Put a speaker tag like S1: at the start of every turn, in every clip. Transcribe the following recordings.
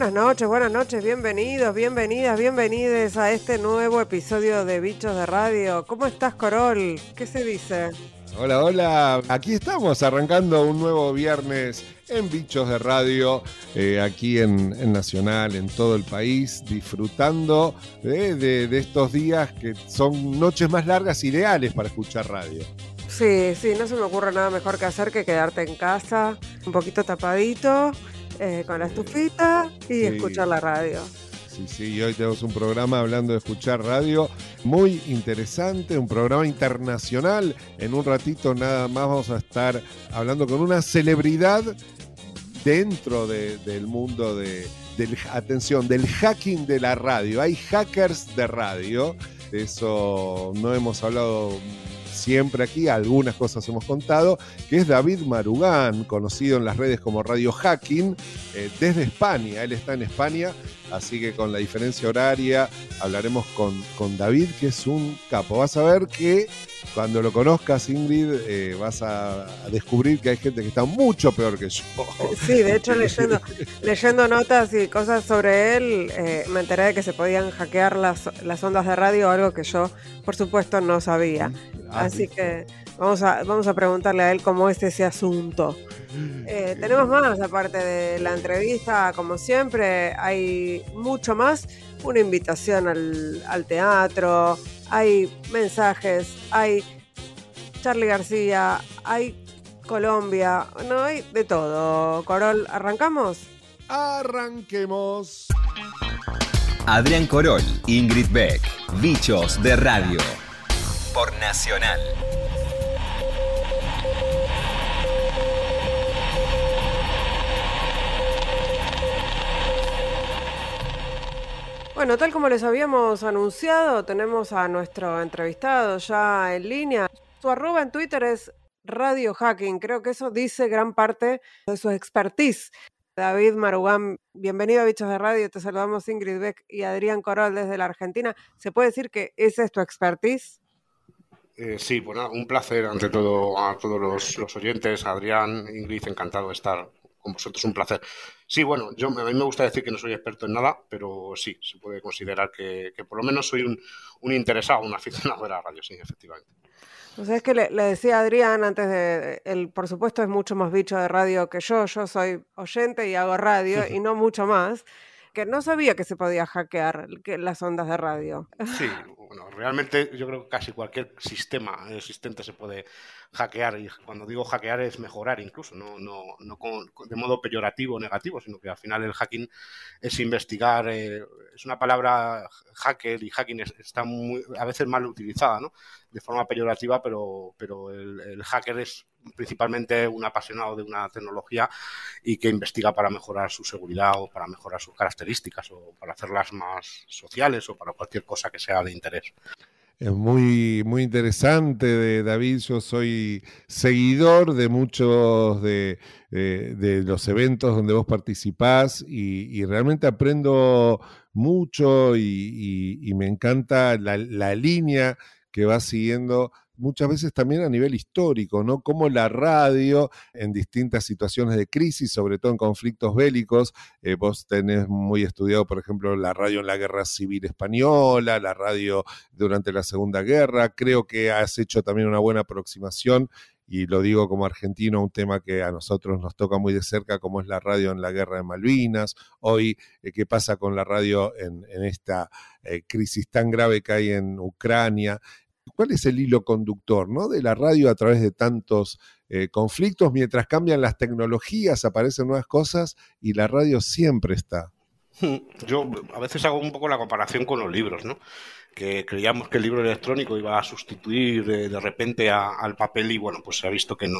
S1: buenas noches, bienvenidos, bienvenidas, bienvenides a este nuevo episodio de Bichos de Radio. ¿Cómo estás, Corol? ¿Qué se dice?
S2: Hola, hola, aquí estamos arrancando un nuevo viernes en Bichos de Radio, aquí en Nacional, en todo el país, disfrutando de estos días que son noches más largas, ideales para escuchar radio.
S1: Sí, no se me ocurre nada mejor que hacer que quedarte en casa, un poquito tapadito, con la estufita y escuchar la radio.
S2: Sí, y hoy tenemos un programa hablando de escuchar radio muy interesante, un programa internacional. En un ratito nada más vamos a estar hablando con una celebridad dentro del mundo del hacking de la radio. Hay hackers de radio, de eso no hemos hablado siempre aquí, algunas cosas hemos contado, que es David Marugán, conocido en las redes como Radio Hacking, desde España. Él está en España, así que con la diferencia horaria hablaremos con David, que es un capo. Vas a ver que cuando lo conozcas, Ingrid, vas a descubrir que hay gente que está mucho peor que yo.
S1: Sí, de hecho, leyendo notas y cosas sobre él, me enteré de que se podían hackear las ondas de radio, algo que yo, por supuesto, no sabía. Así que vamos a preguntarle a él cómo es ese asunto. Tenemos más, aparte de la entrevista, como siempre, hay mucho más. Una invitación al teatro, hay mensajes, hay Charly García, hay Colombia, no hay de todo. Corol, ¿arrancamos?
S2: Arranquemos.
S3: Adrián Corol, Ingrid Beck, Bichos de Radio, por Nacional.
S1: Bueno, tal como les habíamos anunciado, tenemos a nuestro entrevistado ya en línea. Su arroba en Twitter es Radio Hacking. Creo que eso dice gran parte de su expertise. David Marugán, bienvenido a Bichos de Radio. Te saludamos Ingrid Beck y Adrián Corol desde la Argentina. ¿Se puede decir que ese es tu expertise?
S4: Sí, bueno, un placer ante todo a todos los oyentes. Adrián, Ingrid, encantado de estar con vosotros, un placer. Sí, bueno, a mí me gusta decir que no soy experto en nada, pero sí, se puede considerar que por lo menos soy un interesado, un aficionado de la radio, sí, efectivamente.
S1: O sea, es que le decía a Adrián antes él por supuesto es mucho más bicho de radio que yo soy oyente y hago radio y no mucho más, que no sabía que se podía hackear las ondas de radio.
S4: Sí, bueno, realmente yo creo que casi cualquier sistema existente se puede hackear, y cuando digo hackear es mejorar incluso, no de modo peyorativo o negativo, sino que al final el hacking es investigar, es una palabra hacker y hacking está a veces mal utilizada, ¿no? De forma peyorativa, pero el hacker es principalmente un apasionado de una tecnología y que investiga para mejorar su seguridad o para mejorar sus características o para hacerlas más sociales o para cualquier cosa que sea de interés.
S2: Es muy, muy interesante, David. Yo soy seguidor de muchos de los eventos donde vos participás y realmente aprendo mucho y me encanta la línea que vas siguiendo, muchas veces también a nivel histórico, ¿no? Como la radio en distintas situaciones de crisis, sobre todo en conflictos bélicos, vos tenés muy estudiado, por ejemplo, la radio en la Guerra Civil Española, la radio durante la Segunda Guerra. Creo que has hecho también una buena aproximación, y lo digo como argentino, a un tema que a nosotros nos toca muy de cerca, como es la radio en la Guerra de Malvinas. Hoy, ¿qué pasa con la radio en esta crisis tan grave que hay en Ucrania? ¿Cuál es el hilo conductor, ¿no?, de la radio a través de tantos conflictos? Mientras cambian las tecnologías, aparecen nuevas cosas y la radio siempre está.
S4: Yo a veces hago un poco la comparación con los libros, ¿no? Que creíamos que el libro electrónico iba a sustituir de repente al papel y bueno, pues se ha visto que no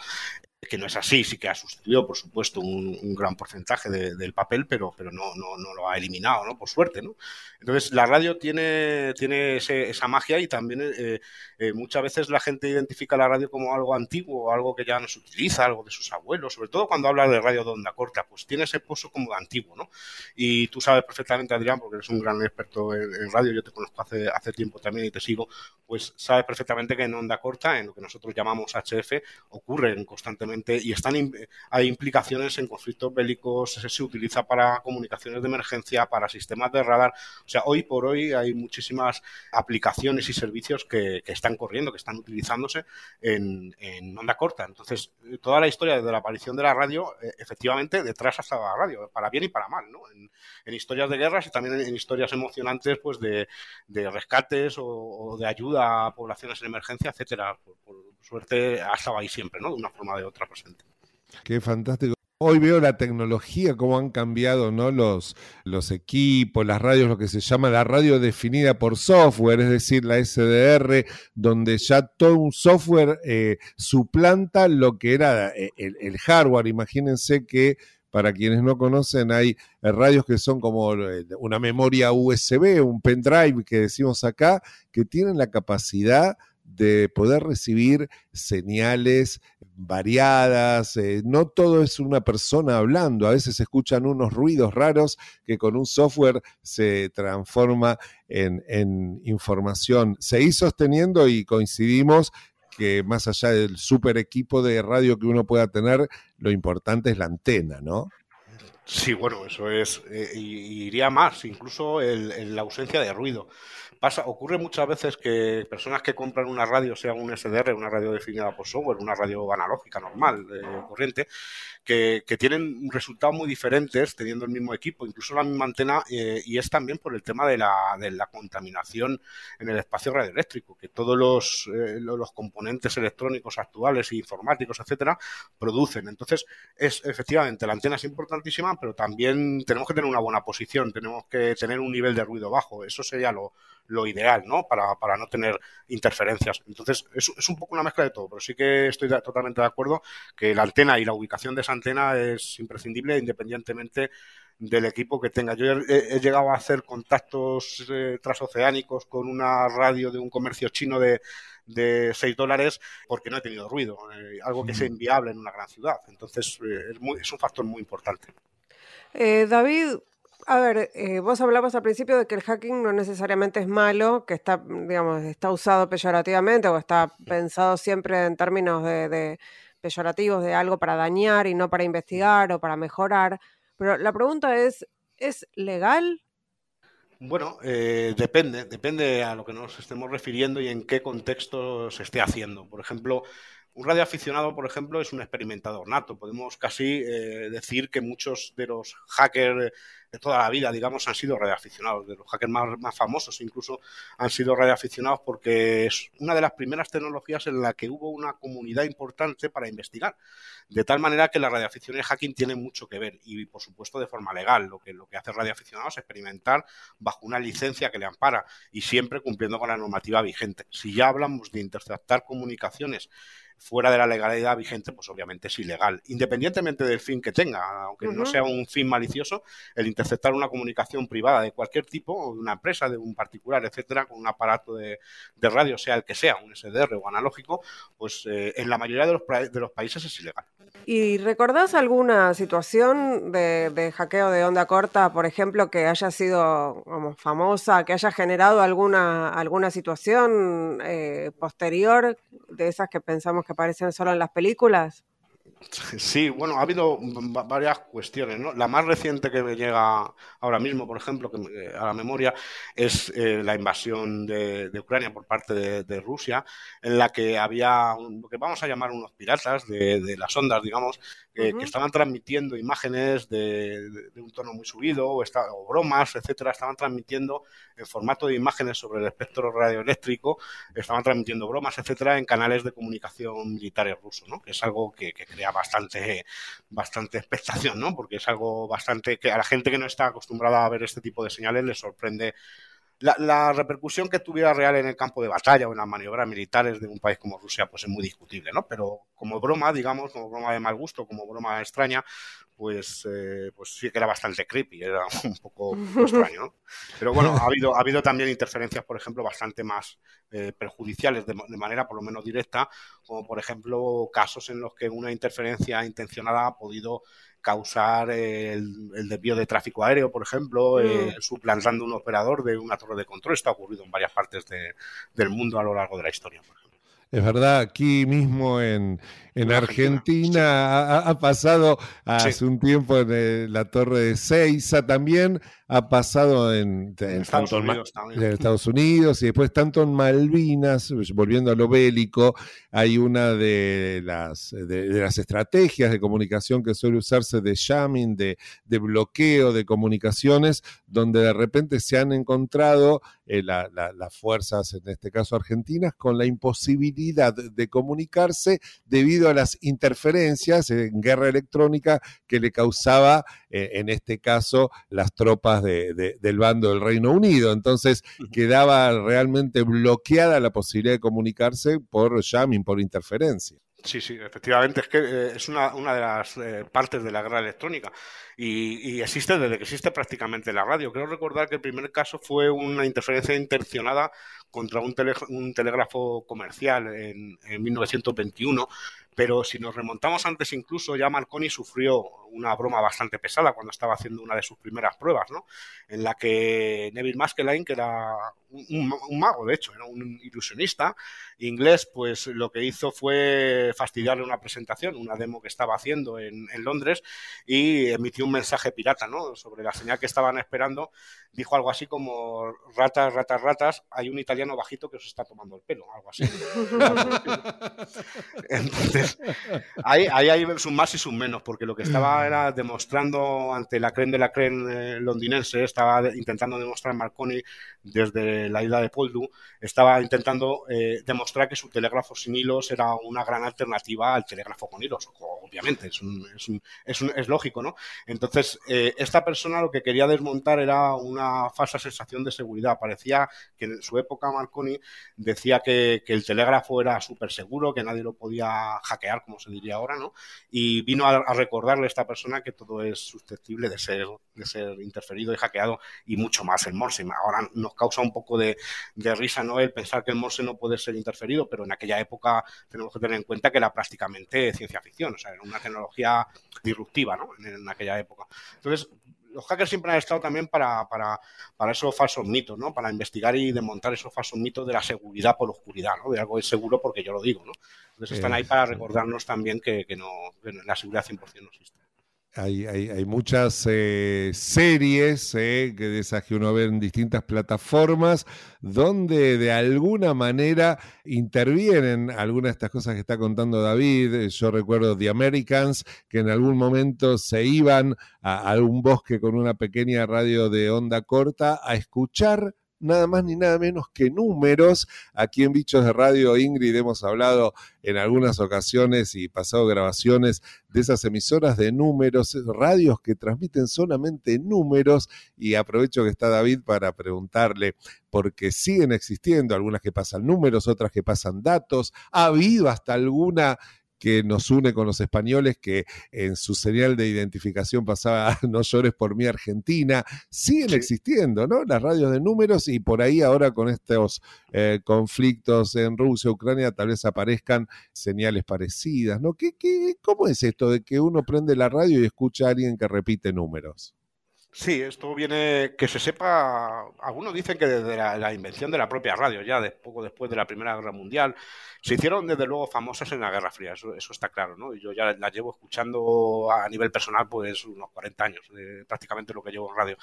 S4: es así. Sí que ha sustituido, por supuesto, un gran porcentaje del papel, pero no lo ha eliminado, ¿no? Por suerte, ¿no? Entonces, la radio tiene esa magia y también muchas veces la gente identifica la radio como algo antiguo, algo que ya no se utiliza, algo de sus abuelos, sobre todo cuando habla de radio de onda corta, pues tiene ese pozo como antiguo, ¿no? Y tú sabes perfectamente, Adrián, porque eres un gran experto en radio, yo te conozco hace tiempo también y te sigo, pues sabes perfectamente que en onda corta, en lo que nosotros llamamos HF, ocurren constantemente efectivamente, y hay implicaciones en conflictos bélicos, se utiliza para comunicaciones de emergencia, para sistemas de radar. O sea, hoy por hoy hay muchísimas aplicaciones y servicios que están corriendo, que están utilizándose en onda corta. Entonces, toda la historia desde la aparición de la radio, efectivamente, detrás ha estado la radio, para bien y para mal, ¿no? En historias de guerras y también en historias emocionantes, pues de rescates o de ayuda a poblaciones en emergencia, etcétera. Por suerte ha estado ahí siempre, ¿no? De una forma o de otra presente.
S2: Qué fantástico. Hoy veo la tecnología, cómo han cambiado, ¿no? Los equipos, las radios, lo que se llama la radio definida por software, es decir, la SDR, donde ya todo un software suplanta lo que era el hardware. Imagínense que, para quienes no conocen, hay radios que son como una memoria USB, un pendrive que decimos acá, que tienen la capacidad de poder recibir señales variadas. No todo es una persona hablando, a veces se escuchan unos ruidos raros que con un software se transforma en información. Seguí sosteniendo y coincidimos que más allá del super equipo de radio que uno pueda tener, lo importante es la antena, ¿no?
S4: Sí, bueno, eso es, y iría más, incluso la ausencia de ruido. Ocurre muchas veces que personas que compran una radio, sea un SDR, una radio definida por software, una radio analógica normal, corriente, que tienen resultados muy diferentes teniendo el mismo equipo, incluso la misma antena, y es también por el tema de la contaminación en el espacio radioeléctrico, que todos los componentes electrónicos actuales e informáticos, etcétera, producen. Entonces, efectivamente, la antena es importantísima, pero también tenemos que tener una buena posición, tenemos que tener un nivel de ruido bajo. Eso sería lo ideal, ¿no? Para no tener interferencias. Entonces, es un poco una mezcla de todo, pero sí que estoy totalmente de acuerdo que la antena y la ubicación de esa antena es imprescindible independientemente del equipo que tenga. Yo he llegado a hacer contactos transoceánicos con una radio de un comercio chino de $6 porque no he tenido ruido, algo que sea inviable en una gran ciudad. Entonces, es un factor muy importante.
S1: David, a ver, vos hablabas al principio de que el hacking no necesariamente es malo, que está, digamos, está usado peyorativamente o está pensado siempre en términos de peyorativos, de algo para dañar y no para investigar o para mejorar. Pero la pregunta ¿es legal?
S4: Bueno, depende a lo que nos estemos refiriendo y en qué contexto se esté haciendo. Por ejemplo, un radioaficionado, por ejemplo, es un experimentador nato. Podemos casi decir que muchos de los hackers de toda la vida, digamos, han sido radioaficionados. De los hackers más famosos incluso han sido radioaficionados porque es una de las primeras tecnologías en la que hubo una comunidad importante para investigar. De tal manera que la radioafición y el hacking tienen mucho que ver y, por supuesto, de forma legal. Lo que hace el radioaficionado es experimentar bajo una licencia que le ampara y siempre cumpliendo con la normativa vigente. Si ya hablamos de interceptar comunicaciones fuera de la legalidad vigente, pues obviamente es ilegal, independientemente del fin que tenga, aunque no sea un fin malicioso, el interceptar una comunicación privada de cualquier tipo, de una empresa, de un particular, etcétera, con un aparato de radio, sea el que sea, un SDR o analógico, pues en la mayoría de los países es ilegal.
S1: ¿Y recordás alguna situación de hackeo de onda corta, por ejemplo, que haya sido famosa, que haya generado alguna situación posterior de esas que pensamos que aparecen solo en las películas?
S4: Sí, bueno, ha habido varias cuestiones, ¿no? La más reciente que me llega ahora mismo, por ejemplo, a la memoria, es la invasión de Ucrania por parte de Rusia, en la que había lo que vamos a llamar unos piratas de las ondas, digamos, que estaban transmitiendo imágenes de un tono muy subido o bromas, etcétera, estaban transmitiendo en formato de imágenes sobre el espectro radioeléctrico, estaban transmitiendo bromas, etcétera, en canales de comunicación militares rusos, ¿no? Que es algo que crea bastante expectación, ¿no? Porque es algo bastante que a la gente que no está acostumbrada a ver este tipo de señales le sorprende. La repercusión que tuviera real en el campo de batalla o en las maniobras militares de un país como Rusia, pues es muy discutible, ¿no? Pero como broma, digamos, como broma de mal gusto, como broma extraña, pues sí que era bastante creepy, era un poco extraño, ¿no? Pero bueno, ha habido también interferencias, por ejemplo, bastante más perjudiciales de manera por lo menos directa, como por ejemplo casos en los que una interferencia intencionada ha podido causar el desvío de tráfico aéreo, por ejemplo, suplantando un operador de una torre de control. Esto ha ocurrido en varias partes del mundo a lo largo de la historia, por ejemplo.
S2: Es verdad, aquí mismo en Argentina ha pasado hace un tiempo en la Torre de Seiza, también ha pasado en Estados Unidos y después tanto en Malvinas, volviendo a lo bélico, hay una de las estrategias de comunicación que suele usarse de jamming, de bloqueo de comunicaciones, donde de repente se han encontrado las fuerzas, en este caso argentinas, con la imposibilidad de comunicarse debido a las interferencias en guerra electrónica que le causaba, en este caso, las tropas del bando del Reino Unido. Entonces quedaba realmente bloqueada la posibilidad de comunicarse por jamming, por interferencia.
S4: Sí, efectivamente, es que es una de las partes de la guerra electrónica y existe desde que existe prácticamente la radio. Creo recordar que el primer caso fue una interferencia intencionada contra un telégrafo comercial en 1921, pero si nos remontamos antes incluso, ya Marconi sufrió una broma bastante pesada cuando estaba haciendo una de sus primeras pruebas, ¿no? En la que Neville Maskelyne, que era un mago, de hecho, era un ilusionista inglés, pues lo que hizo fue fastidiarle una presentación, una demo que estaba haciendo en Londres, y emitió un mensaje pirata, ¿no? Sobre la señal que estaban esperando. Dijo algo así como: ratas, ratas, ratas, hay un italiano bajito que os está tomando el pelo, algo así. Entonces, ahí hay sus más y sus menos, porque lo que estaba era demostrando ante la crème de la crème londinense, estaba intentando demostrar Marconi desde la isla de Poldhu, estaba intentando demostrar que su telégrafo sin hilos era una gran alternativa al telégrafo con hilos. Obviamente, es lógico, ¿no? Entonces, esta persona lo que quería desmontar era una falsa sensación de seguridad. Parecía que en su época Marconi decía que el telégrafo era súper seguro, que nadie lo podía hackear, como se diría ahora, ¿no? Y vino a recordarle a esta persona que todo es susceptible de ser interferido y hackeado, y mucho más el Morse. Ahora nos causa un poco de risa, ¿no?, el pensar que el Morse no puede ser interferido, pero en aquella época tenemos que tener en cuenta que era prácticamente ciencia ficción, o sea, era una tecnología disruptiva, ¿no?, en aquella época. Entonces, los hackers siempre han estado también para esos falsos mitos, ¿no?, para investigar y desmontar esos falsos mitos de la seguridad por oscuridad, ¿no?, de algo es seguro porque yo lo digo, ¿no? Entonces están ahí para recordarnos también que la seguridad 100% no existe.
S2: Hay muchas series que de esas que uno ve en distintas plataformas donde de alguna manera intervienen algunas de estas cosas que está contando David. Yo recuerdo The Americans, que en algún momento se iban a algún bosque con una pequeña radio de onda corta a escuchar nada más ni nada menos que números. Aquí en Bichos de Radio, Ingrid, hemos hablado en algunas ocasiones y pasado grabaciones de esas emisoras de números, radios que transmiten solamente números, y aprovecho que está David para preguntarle, porque siguen existiendo algunas que pasan números, otras que pasan datos. Ha habido hasta alguna que nos une con los españoles, que en su señal de identificación pasaba "No llores por mí, Argentina". Siguen existiendo, ¿no?, las radios de números, y por ahí ahora con estos conflictos en Rusia, Ucrania, tal vez aparezcan señales parecidas, ¿no? ¿Cómo es esto de que uno prende la radio y escucha a alguien que repite números?
S4: Sí, esto viene, que se sepa, algunos dicen que desde la invención de la propia radio, ya poco después de la Primera Guerra Mundial, se hicieron desde luego famosas en la Guerra Fría, eso está claro, ¿no? Yo ya las llevo escuchando a nivel personal pues unos 40 años, prácticamente lo que llevo en radio.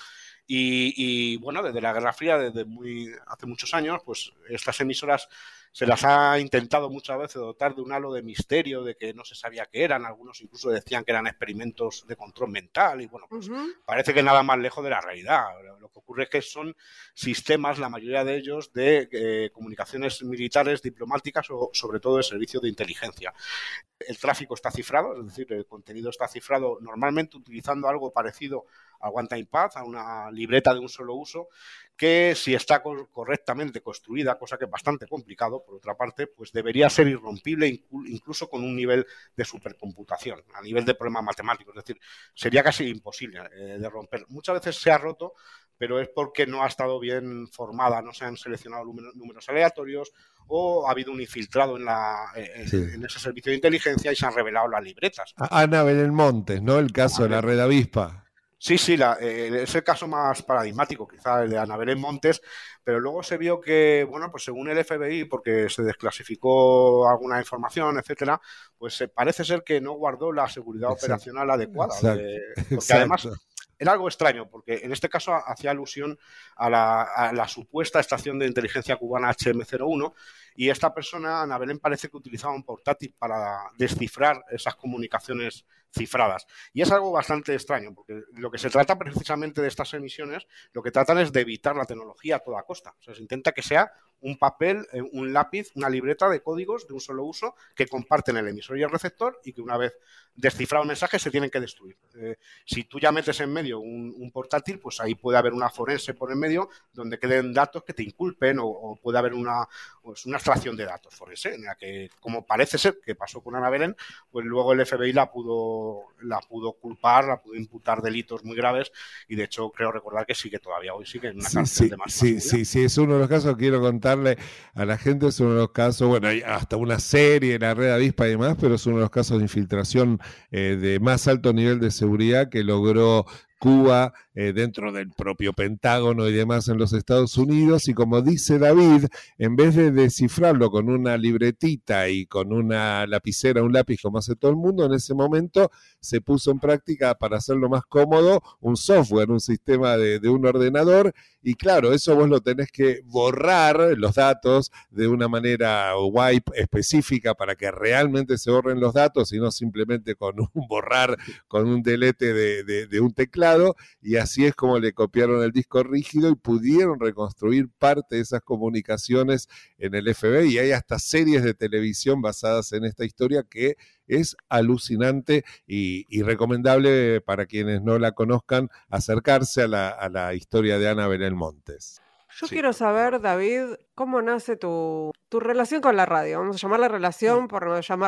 S4: Y bueno, desde la Guerra Fría, hace muchos años, pues estas emisoras se las ha intentado muchas veces dotar de un halo de misterio, de que no se sabía qué eran. Algunos incluso decían que eran experimentos de control mental, y bueno, pues parece que nada más lejos de la realidad. Lo que ocurre es que son sistemas, la mayoría de ellos, de comunicaciones militares, diplomáticas o sobre todo de servicios de inteligencia. El tráfico está cifrado, es decir, el contenido está cifrado normalmente utilizando algo parecido a One Time Path, a una libreta de un solo uso, que si está correctamente construida, cosa que es bastante complicado, por otra parte, pues debería ser irrompible incluso con un nivel de supercomputación, a nivel de problemas matemáticos, es decir, sería casi imposible de romper. Muchas veces se ha roto, pero es porque no ha estado bien formada, no se han seleccionado números aleatorios, o ha habido un infiltrado en ese servicio de inteligencia y se han revelado las libretas.
S2: Ana Belén Montes, ¿no? El caso de la Red Avispa.
S4: Sí, es el caso más paradigmático, quizá el de Ana Belén Montes, pero luego se vio que, bueno, pues según el FBI, porque se desclasificó alguna información, etcétera, pues parece ser que no guardó la seguridad operacional adecuada. Porque además era algo extraño, porque en este caso hacía alusión a la supuesta estación de inteligencia cubana HM-01, y esta persona, Ana Belén, parece que utilizaba un portátil para descifrar esas comunicaciones cifradas. Y es algo bastante extraño, porque lo que se trata precisamente de estas emisiones, lo que tratan es de evitar la tecnología a toda costa. O sea, se intenta que sea un papel, un lápiz, una libreta de códigos de un solo uso que comparten el emisor y el receptor, y que una vez descifrado el mensaje se tienen que destruir. Si tú ya metes en medio un portátil, pues ahí puede haber una forense por en medio donde queden datos que te inculpen, o puede haber una extracción de datos forense, en la que, como parece ser que pasó con Ana Belén, pues luego el FBI la pudo culpar, la pudo imputar delitos muy graves, y de hecho creo recordar que todavía hoy sigue en una cárcel de máxima seguridad.
S2: Sí, es uno de los casos, quiero contarle a la gente, es uno de los casos, bueno, hay hasta una serie, la Red Avispa y demás, pero es uno de los casos de infiltración de más alto nivel de seguridad que logró Cuba dentro del propio Pentágono y demás en los Estados Unidos. Y como dice David, en vez de descifrarlo con una libretita y con una lapicera, un lápiz como hace todo el mundo, en ese momento se puso en práctica, para hacerlo más cómodo, un software, un sistema de un ordenador. Y claro, eso vos lo tenés que borrar, los datos, de una manera wipe específica para que realmente se borren los datos, y no simplemente con un borrar, con un delete de un teclado. Y así es como le copiaron el disco rígido y pudieron reconstruir parte de esas comunicaciones en el FBI. Y hay hasta series de televisión basadas en esta historia, que es alucinante y recomendable para quienes no la conozcan acercarse a la historia de Ana Belén Montes.
S1: Yo quiero saber, David, cómo nace tu relación con la radio. Vamos a llamarla relación por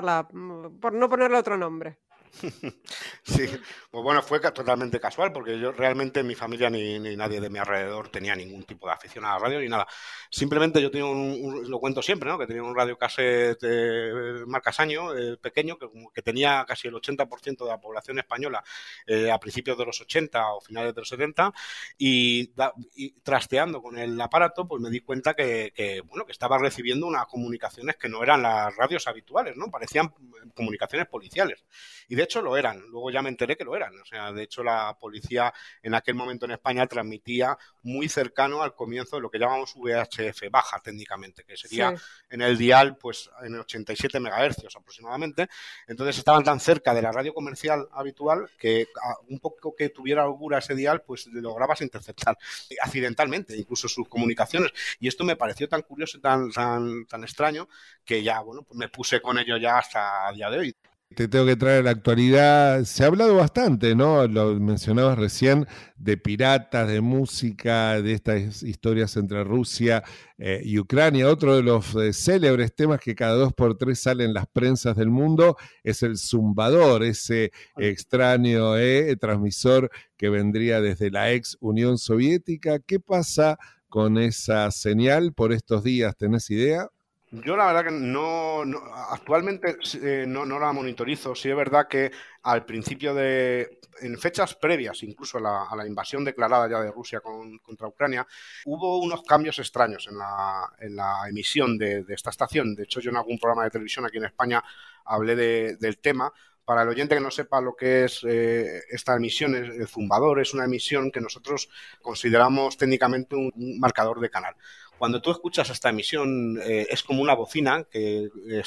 S1: no ponerle otro nombre.
S4: Sí, pues bueno, fue totalmente casual, porque yo realmente en mi familia ni nadie de mi alrededor tenía ningún tipo de afición a la radio ni nada. Simplemente yo tenía lo cuento siempre, ¿no? Que tenía un radiocassette marca Sanyo, pequeño, que tenía casi el 80% de la población española a principios de los 80 o finales de los 70, y trasteando con el aparato, pues me di cuenta que estaba recibiendo unas comunicaciones que no eran las radios habituales, ¿no? Parecían comunicaciones policiales. Y de hecho lo eran, luego ya me enteré que lo eran. O sea, de hecho la policía en aquel momento en España transmitía muy cercano al comienzo de lo que llamamos VHF baja técnicamente, que sería en el dial pues en 87 MHz aproximadamente. Entonces estaban tan cerca de la radio comercial habitual que un poco que tuviera holgura ese dial, pues lograbas interceptar accidentalmente incluso sus comunicaciones. Y esto me pareció tan curioso y tan extraño que ya, bueno, pues me puse con ello ya hasta el día de hoy.
S2: Te tengo que traer a la actualidad. Se ha hablado bastante, ¿no? Lo mencionabas recién, de piratas, de música, de estas historias entre Rusia y Ucrania. Otro de los célebres temas que cada 2x3 salen en las prensas del mundo es el zumbador, ese extraño transmisor que vendría desde la ex Unión Soviética. ¿Qué pasa con esa señal por estos días? ¿Tenés idea?
S4: Yo la verdad que no actualmente no la monitorizo. Sí es verdad que al principio en fechas previas incluso a la invasión declarada ya de Rusia contra Ucrania, hubo unos cambios extraños en la emisión de esta estación. De hecho, yo en algún programa de televisión aquí en España hablé del tema. Para el oyente que no sepa lo que es esta emisión, el zumbador es una emisión que nosotros consideramos técnicamente un marcador de canal. Cuando tú escuchas esta emisión es como una bocina que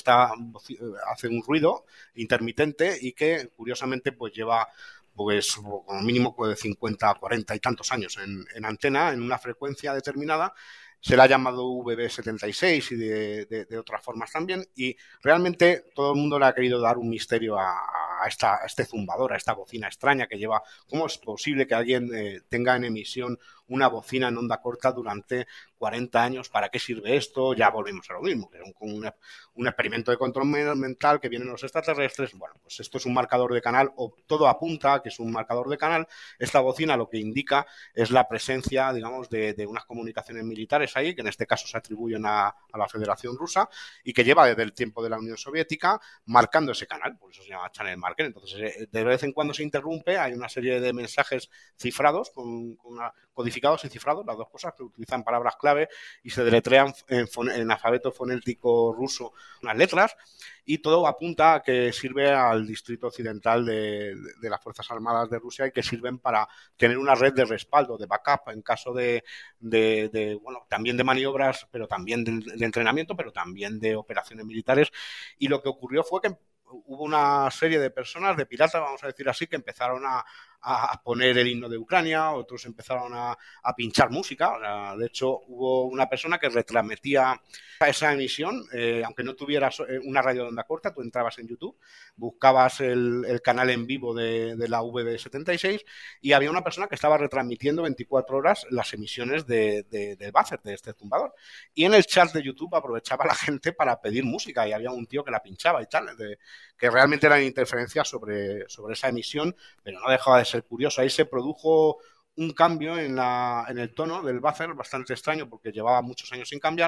S4: hace un ruido intermitente y que curiosamente pues lleva pues como mínimo de 50, 40 y tantos años en antena, en una frecuencia determinada. Se la ha llamado VB76 y de otras formas también, y realmente todo el mundo le ha querido dar un misterio a este zumbador, a esta bocina extraña que lleva. ¿Cómo es posible que alguien tenga en emisión una bocina en onda corta durante 40 años? ¿Para qué sirve esto? Ya volvemos a lo mismo, que es un experimento de control mental que vienen los extraterrestres. Bueno, pues esto es un marcador de canal, o todo apunta a que es un marcador de canal. Esta bocina lo que indica es la presencia, digamos, de unas comunicaciones militares ahí, que en este caso se atribuyen a la Federación Rusa, y que lleva desde el tiempo de la Unión Soviética marcando ese canal, por eso se llama Channel Marker. desembarquen. Entonces, de vez en cuando se interrumpe, hay una serie de mensajes cifrados, codificados y cifrados, las dos cosas, que utilizan palabras clave y se deletrean en alfabeto fonético ruso unas letras, y todo apunta a que sirve al distrito occidental de las Fuerzas Armadas de Rusia y que sirven para tener una red de respaldo, de backup, en caso bueno, también de maniobras, pero también de entrenamiento, pero también de operaciones militares. Y lo que ocurrió fue que hubo una serie de personas, de piratas, vamos a decir así, que empezaron a poner el himno de Ucrania, otros empezaron a pinchar música. De hecho, hubo una persona que retransmitía esa emisión, aunque no tuvieras una radio de onda corta, tú entrabas en YouTube, buscabas el canal en vivo de la VB76 y había una persona que estaba retransmitiendo 24 horas las emisiones del buzzer, de este zumbador. Y en el chat de YouTube aprovechaba la gente para pedir música y había un tío que la pinchaba y tal, que realmente eran interferencias sobre esa emisión, pero no dejaba de ser curioso. Ahí se produjo un cambio en el tono del buzzer bastante extraño, porque llevaba muchos años sin cambiar.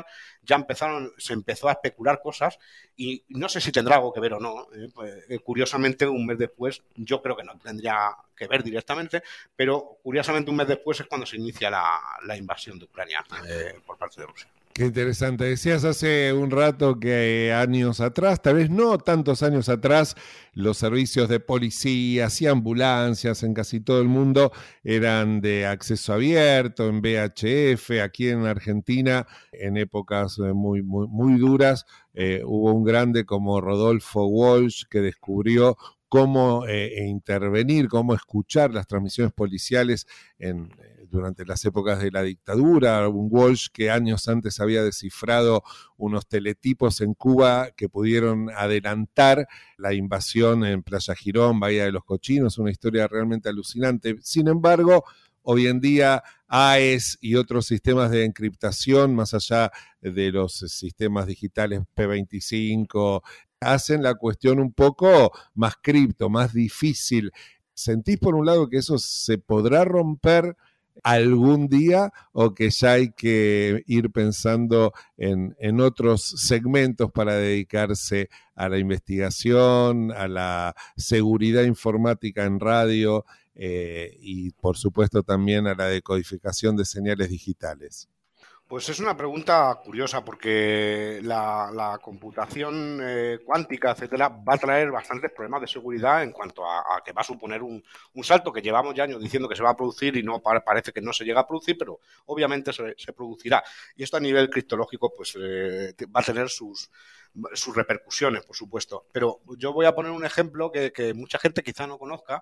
S4: Se empezó a especular cosas y no sé si tendrá algo que ver o no. Curiosamente, un mes después, yo creo que no tendría que ver directamente, pero curiosamente un mes después es cuando se inicia la invasión de Ucrania por parte de Rusia.
S2: Qué interesante. Decías hace un rato que años atrás, tal vez no tantos años atrás, los servicios de policías y ambulancias en casi todo el mundo eran de acceso abierto, en VHF. Aquí en Argentina, en épocas muy, muy, muy duras, hubo un grande como Rodolfo Walsh que descubrió cómo intervenir, cómo escuchar las transmisiones policiales durante las épocas de la dictadura. Un Walsh que años antes había descifrado unos teletipos en Cuba que pudieron adelantar la invasión en Playa Girón, Bahía de los Cochinos, una historia realmente alucinante. Sin embargo, hoy en día AES y otros sistemas de encriptación, más allá de los sistemas digitales P25, hacen la cuestión un poco más cripto, más difícil. ¿Sentís por un lado que eso se podrá romper algún día o que ya hay que ir pensando en otros segmentos para dedicarse a la investigación, a la seguridad informática en radio y por supuesto también a la decodificación de señales digitales?
S4: Pues es una pregunta curiosa, porque la computación cuántica, etcétera, va a traer bastantes problemas de seguridad en cuanto a que va a suponer un salto que llevamos ya años diciendo que se va a producir y no parece que no se llega a producir, pero obviamente se producirá. Y esto a nivel criptológico pues va a tener sus repercusiones, por supuesto. Pero yo voy a poner un ejemplo que mucha gente quizá no conozca,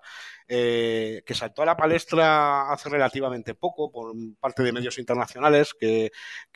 S4: que saltó a la palestra hace relativamente poco por parte de medios internacionales, que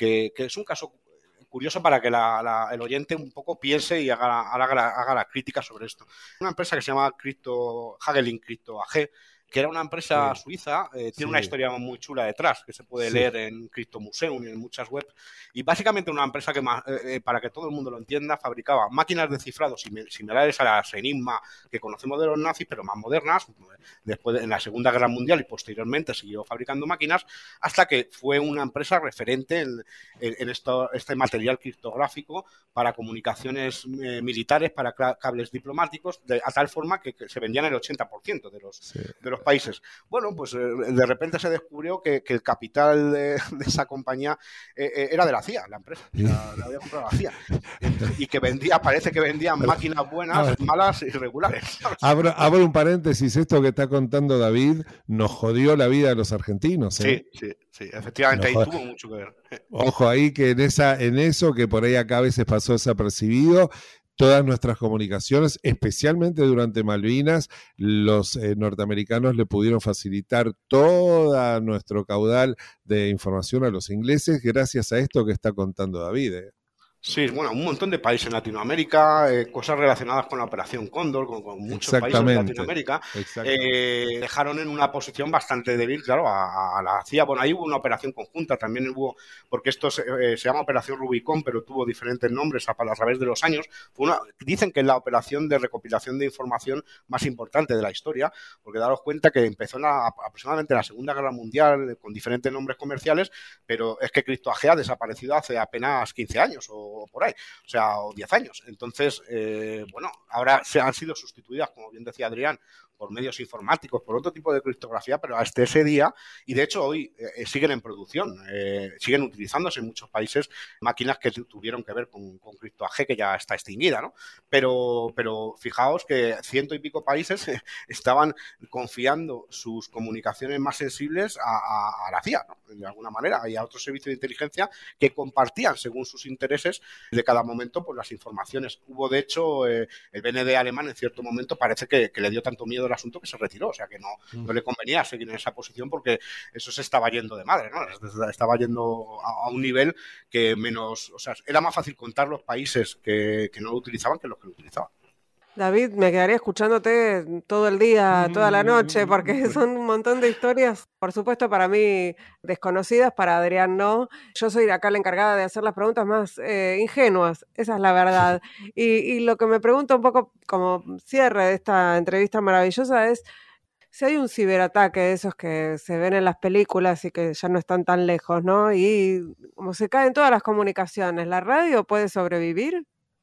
S4: es un caso curioso para que el oyente un poco piense y haga la crítica sobre esto. Una empresa que se llama Hagelin Crypto AG, que era una empresa suiza, tiene una historia muy chula detrás, que se puede leer en Crypto Museum y en muchas webs, y básicamente una empresa que, para que todo el mundo lo entienda, fabricaba máquinas de cifrado similares a las Enigma que conocemos de los nazis, pero más modernas. Después, en la Segunda Guerra Mundial y posteriormente siguió fabricando máquinas, hasta que fue una empresa referente en este material criptográfico para comunicaciones militares, para cables diplomáticos, a tal forma que se vendían el 80% de los países. Bueno, pues de repente se descubrió que el capital de esa compañía era de la CIA, la empresa. La había comprado la CIA. Y que parece que vendían máquinas buenas, malas y regulares.
S2: Abro un paréntesis, esto que está contando David nos jodió la vida de los argentinos. ¿eh?
S4: Sí, efectivamente, ahí tuvo mucho que ver.
S2: Ojo ahí que en eso que por ahí acá a veces pasó desapercibido, todas nuestras comunicaciones, especialmente durante Malvinas, los norteamericanos le pudieron facilitar todo nuestro caudal de información a los ingleses gracias a esto que está contando David.
S4: Sí, bueno, un montón de países en Latinoamérica, cosas relacionadas con la Operación Cóndor, con muchos países de Latinoamérica, dejaron en una posición bastante débil, claro, a la CIA. Bueno, ahí hubo una operación conjunta, también hubo, porque esto se llama Operación Rubicón, pero tuvo diferentes nombres a través de los años. Dicen que es la operación de recopilación de información más importante de la historia, porque daros cuenta que empezó aproximadamente en la Segunda Guerra Mundial con diferentes nombres comerciales, pero es que Crypto AG ha desaparecido hace apenas 15 años o o por ahí, o sea, o 10 años. Entonces, bueno, ahora se han sido sustituidas, como bien decía Adrián, por medios informáticos, por otro tipo de criptografía, pero hasta ese día, y de hecho hoy siguen en producción, siguen utilizándose en muchos países máquinas que tuvieron que ver con Crypto AG, que ya está extinguida, ¿no? Pero fijaos que 100 y pico países estaban confiando sus comunicaciones más sensibles a la CIA, ¿no? De alguna manera, y a otros servicios de inteligencia que compartían, según sus intereses de cada momento, pues las informaciones. Hubo, de hecho, el BND alemán en cierto momento parece que le dio tanto miedo el asunto que se retiró, o sea que no le convenía seguir en esa posición porque eso se estaba yendo de madre, ¿no? Estaba yendo a un nivel que menos, o sea, era más fácil contar los países que no lo utilizaban que los que lo utilizaban.
S1: David, me quedaría escuchándote todo el día, toda la noche, porque son un montón de historias, por supuesto para mí desconocidas, para Adrián no. Yo soy acá la encargada de hacer las preguntas más ingenuas, esa es la verdad. Y lo que me pregunto un poco como cierre de esta entrevista maravillosa es si hay un ciberataque de esos que se ven en las películas y que ya no están tan lejos, ¿no? Y como se caen todas las comunicaciones, ¿la radio puede sobrevivir?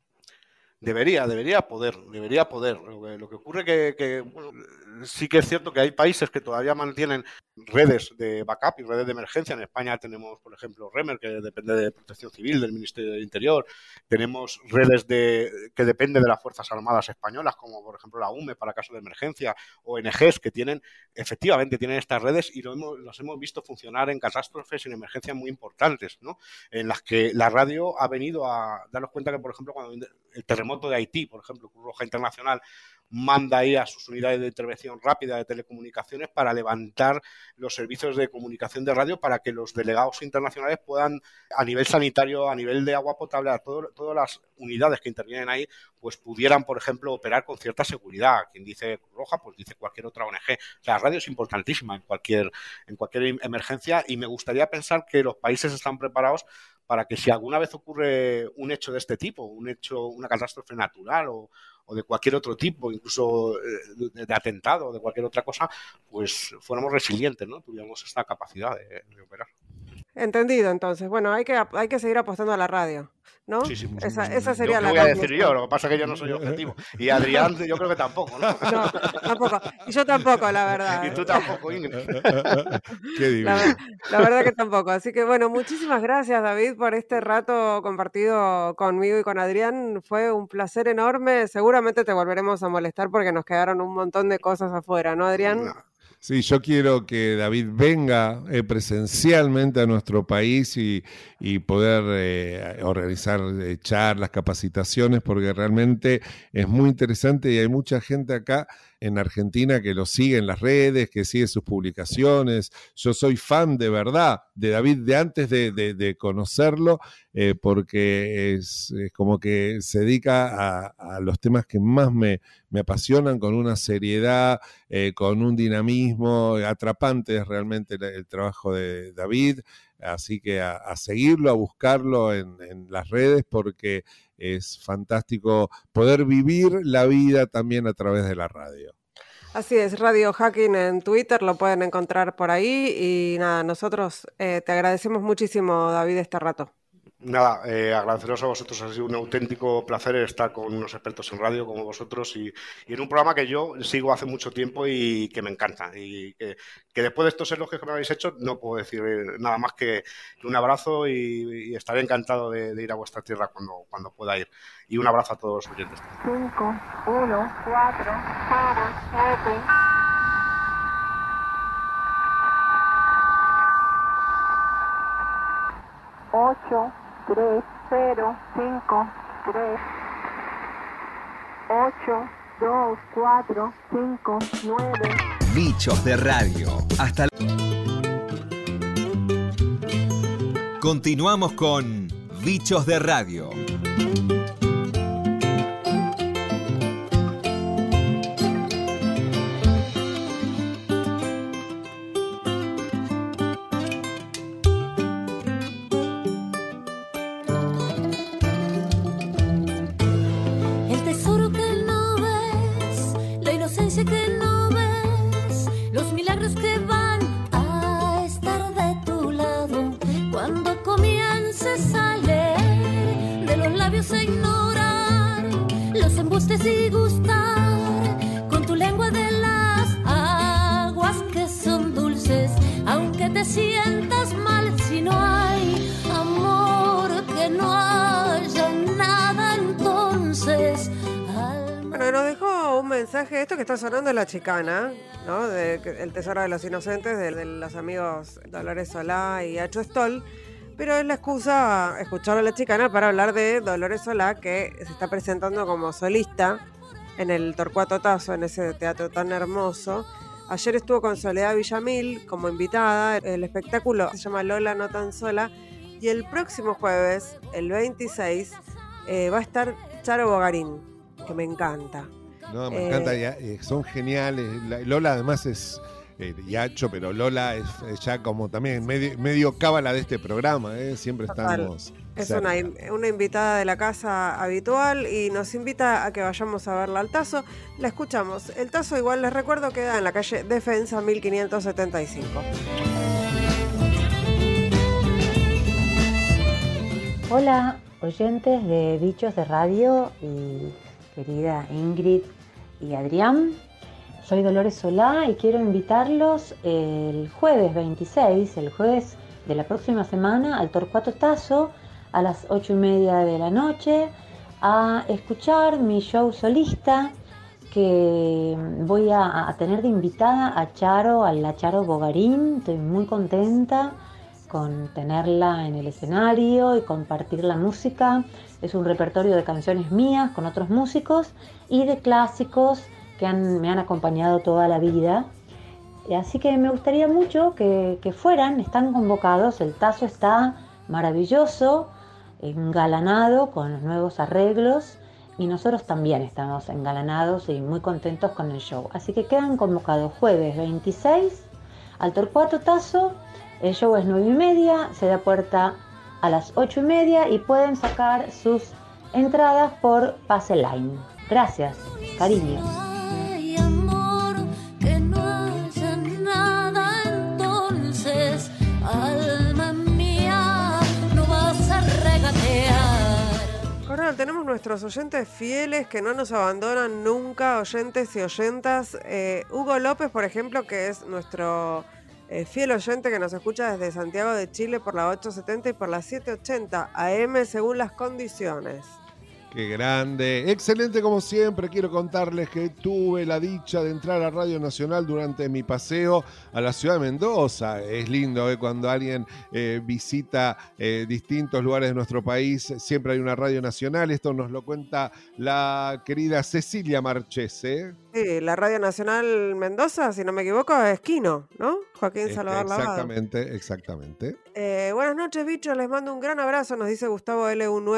S4: Debería poder. Lo que ocurre que bueno, sí que es cierto que hay países que todavía mantienen redes de backup y redes de emergencia. En España tenemos, por ejemplo, REMER, que depende de Protección Civil, del Ministerio del Interior. Tenemos redes que dependen de las Fuerzas Armadas españolas, como por ejemplo la UME para casos de emergencia, ONGs que efectivamente tienen estas redes y los hemos visto funcionar en catástrofes y en emergencias muy importantes, ¿no? En las que la radio ha venido a darnos cuenta que, por ejemplo, cuando el terremoto de Haití, por ejemplo, Cruz Roja Internacional manda ahí a sus unidades de intervención rápida de telecomunicaciones para levantar los servicios de comunicación de radio para que los delegados internacionales puedan, a nivel sanitario, a nivel de agua potable, a todas las unidades que intervienen ahí, pues pudieran, por ejemplo, operar con cierta seguridad. Quien dice Cruz Roja, pues dice cualquier otra ONG. O sea, la radio es importantísima en cualquier emergencia y me gustaría pensar que los países están preparados para que si alguna vez ocurre un hecho de este tipo, una catástrofe natural o de cualquier otro tipo, incluso de atentado o de cualquier otra cosa, pues fuéramos resilientes, ¿no? Tuviéramos esta capacidad de operar.
S1: Entendido, entonces. Bueno, hay que seguir apostando a la radio, ¿no?
S4: Sí.
S1: Esa sería la
S4: conclusión. Voy a decir yo, lo que pasa es que yo no soy objetivo. Y Adrián, yo creo que tampoco, ¿no?
S1: No, tampoco. Y yo tampoco, la verdad.
S4: Y tú tampoco, Ingrid.
S2: Qué divino.
S1: La verdad que tampoco. Así que bueno, muchísimas gracias, David, por este rato compartido conmigo y con Adrián. Fue un placer enorme. Seguramente te volveremos a molestar porque nos quedaron un montón de cosas afuera, ¿no, Adrián?
S4: No.
S2: Sí, yo quiero que David venga presencialmente a nuestro país y poder organizar charlas, capacitaciones, porque realmente es muy interesante y hay mucha gente acá en Argentina que lo sigue en las redes, que sigue sus publicaciones. Yo soy fan de verdad de David de antes de conocerlo, porque es como que se dedica a los temas que más me apasionan, con una seriedad, con un dinamismo atrapante. Es realmente el trabajo de David, así que a seguirlo, a buscarlo en las redes, porque es fantástico poder vivir la vida también a través de la radio.
S1: Así es, Radio Hacking en Twitter, lo pueden encontrar por ahí y nada, nosotros te agradecemos muchísimo, David, este rato.
S4: Nada, agradeceros a vosotros, ha sido un auténtico placer estar con unos expertos en radio como vosotros y en un programa que yo sigo hace mucho tiempo y que me encanta y que después de estos elogios que me habéis hecho no puedo decir nada más que un abrazo y estaré encantado de ir a vuestra tierra cuando pueda ir. Y un abrazo a todos los oyentes.
S5: 5, 1, 4, 0, 7... Ocho, 3, 0, 5, 3, 8, 2, 4, 5, 9.
S3: Bichos de Radio. Hasta. Continuamos con Bichos de Radio.
S6: Que no ves los milagros que van a estar de tu lado cuando comiences a leer de los así gustar con tu lengua de las aguas que son dulces, aunque te sientas mal si no hay amor, que no haya nada entonces.
S1: Bueno, nos dejó un mensaje, esto que está sonando es La Chicana, ¿no? El Tesoro de los Inocentes, de los amigos Dolores Solá y Acho Stoll, pero es la excusa escuchar a La Chicana para hablar de Dolores Solá, que se está presentando como solista en el Torcuato Tasso, en ese teatro tan hermoso. Ayer estuvo con Soledad Villamil como invitada, el espectáculo se llama Lola no tan sola, y el próximo jueves, el 26, va a estar Charo Bogarín, que me encanta.
S2: No, me encanta, son geniales. Lola además es Yacho, pero Lola es ya como también medio cábala de este programa, siempre
S1: Total.
S2: Estamos...
S1: Es una invitada de la casa habitual y nos invita a que vayamos a verla al Tasso. La escuchamos. El Tasso, igual les recuerdo, queda en la calle Defensa 1575.
S7: Hola, oyentes de Bichos de Radio y querida Ingrid y Adrián. Soy Dolores Solá y quiero invitarlos el jueves 26, el jueves de la próxima semana, al Torcuato Tasso a las 8:30 de la noche a escuchar mi show solista, que voy a tener de invitada a la Charo Bogarín. Estoy muy contenta con tenerla en el escenario y compartir la música. Es un repertorio de canciones mías con otros músicos y de clásicos que me han acompañado toda la vida. Así que me gustaría mucho que fueran, están convocados. El Tasso está maravilloso, engalanado con los nuevos arreglos, y nosotros también estamos engalanados y muy contentos con el show. Así que quedan convocados jueves 26 al Torcuato Tasso. El show es 9:30, se da puerta a las 8:30 y pueden sacar sus entradas por Pase Line. Gracias, cariños.
S6: Ay, amor, que no haya nada entonces, alma mía, no vas a regatear.
S1: Coronel, tenemos nuestros oyentes fieles que no nos abandonan nunca, oyentes y oyentas. Hugo López, por ejemplo, que es nuestro fiel oyente que nos escucha desde Santiago de Chile por la 870 y por la 780 AM según las condiciones.
S2: ¡Qué grande! Excelente como siempre. Quiero contarles que tuve la dicha de entrar a Radio Nacional durante mi paseo a la ciudad de Mendoza. Es lindo cuando alguien visita distintos lugares de nuestro país. Siempre hay una Radio Nacional. Esto nos lo cuenta la querida Cecilia Marchese.
S1: Sí, la Radio Nacional Mendoza, si no me equivoco, es Quino, ¿no? Joaquín Salvador Lavado.
S2: Exactamente.
S1: Buenas noches, bichos. Les mando un gran abrazo, nos dice Gustavo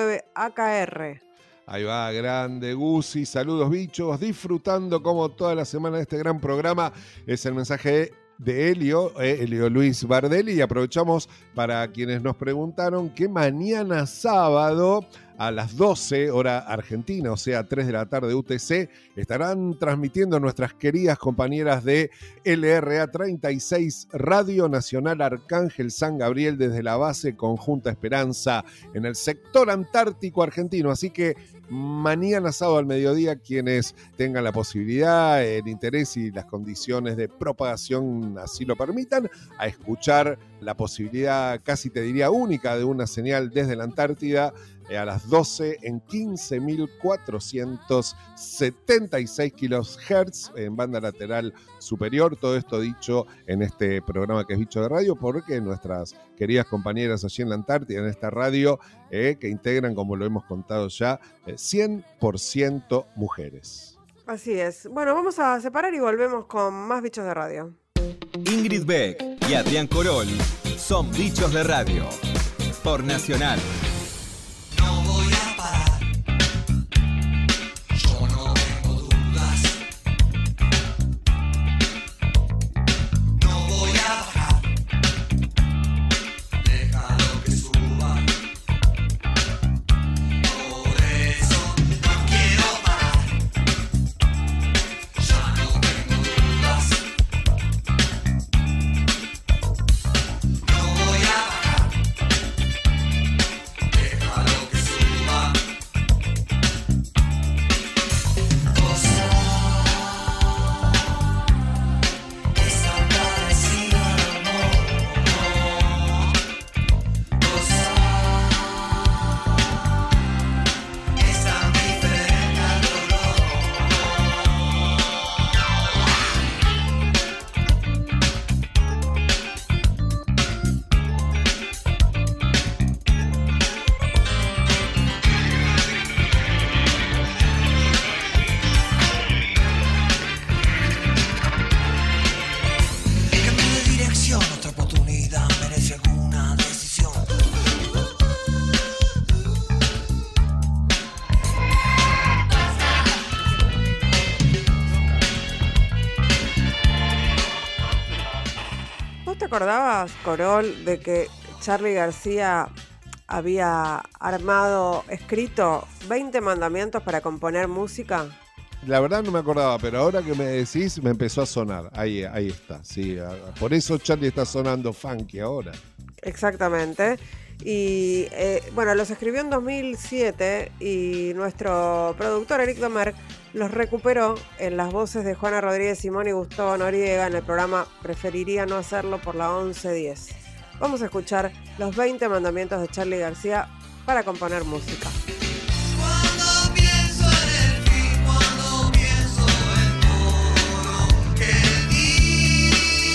S1: LU9AKR.
S2: Ahí va, grande Gusi, saludos bichos, disfrutando como toda la semana de este gran programa. Es el mensaje de Elio Luis Bardelli, y aprovechamos para quienes nos preguntaron que mañana sábado a las 12 hora argentina, o sea 3 de la tarde UTC, estarán transmitiendo nuestras queridas compañeras de LRA 36 Radio Nacional Arcángel San Gabriel desde la base Conjunta Esperanza en el sector antártico argentino. Así que mañana sábado al mediodía, quienes tengan la posibilidad, el interés y las condiciones de propagación así lo permitan, a escuchar la posibilidad, casi te diría única, de una señal desde la Antártida a las 12 en 15.476 kHz en banda lateral superior. Todo esto dicho en este programa que es Bicho de Radio, porque nuestras queridas compañeras allí en la Antártida, en esta radio, que integran, como lo hemos contado ya, 100% mujeres.
S1: Así es. Bueno, vamos a separar y volvemos con más Bichos de Radio.
S3: Ingrid Beck y Adrián Corol son Bichos de Radio por Nacional.
S1: acordabas, Corol, de que Charly García había escrito 20 mandamientos para componer música?
S2: La verdad no me acordaba, pero ahora que me decís me empezó a sonar. Ahí está, sí. Por eso Charly está sonando funky ahora.
S1: Exactamente. Y bueno, los escribió en 2007 y nuestro productor Eric Domer los recuperó en las voces de Juana Rodríguez Simón y Gustavo Noriega en el programa Preferiría no hacerlo por la 1110. Vamos a escuchar los 20 mandamientos de Charly García para componer música.
S8: Cuando pienso en el fin, cuando pienso en todo lo que di,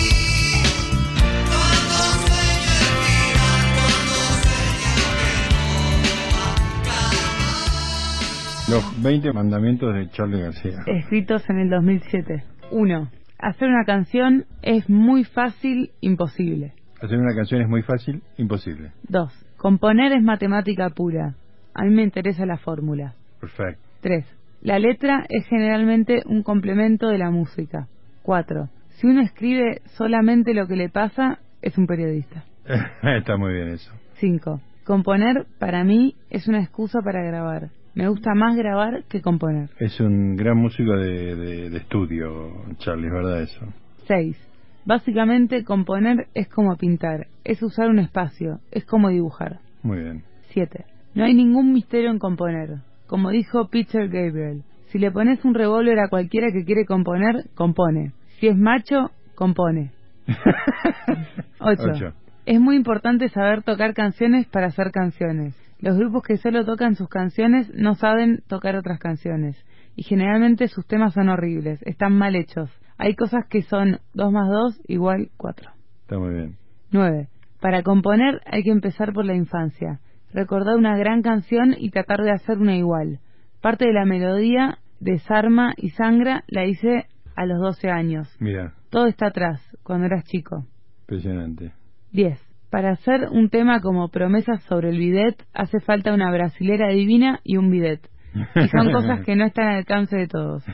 S8: cuando sueño el final, cuando sueño que no va a acabar.
S9: Los 20 mandamientos de Charly García.
S10: Escritos en el 2007. 1. Hacer una canción es muy fácil, imposible.
S9: Hacer una canción es muy fácil, imposible.
S10: 2. Componer es matemática pura. A mí me interesa la fórmula.
S9: Perfecto.
S10: 3. La letra es generalmente un complemento de la música. 4. Si uno escribe solamente lo que le pasa, es un periodista.
S9: Está muy bien eso.
S10: 5. Componer, para mí, es una excusa para grabar. Me gusta más grabar que componer.
S9: Es un gran músico de estudio, Charly, es verdad eso.
S10: 6. Básicamente, componer es como pintar, es usar un espacio, es como dibujar.
S9: Muy bien.
S10: 7. No hay ningún misterio en componer. Como dijo Peter Gabriel, si le pones un revólver a cualquiera que quiere componer, compone. Si es macho, compone. 8. Es muy importante saber tocar canciones para hacer canciones. Los grupos que solo tocan sus canciones no saben tocar otras canciones. Y generalmente sus temas son horribles, están mal hechos. Hay cosas que son 2 más 2 igual 4.
S9: Está muy bien.
S10: 9. Para componer hay que empezar por la infancia. Recordar una gran canción y tratar de hacer una igual. Parte de la melodía Desarma y Sangra la hice a los 12 años.
S9: Mira.
S10: Todo está atrás, cuando eras chico.
S9: Impresionante.
S10: 10. Para hacer un tema como Promesas sobre el bidet hace falta una brasilera divina y un bidet. Y son cosas que no están al alcance de todos.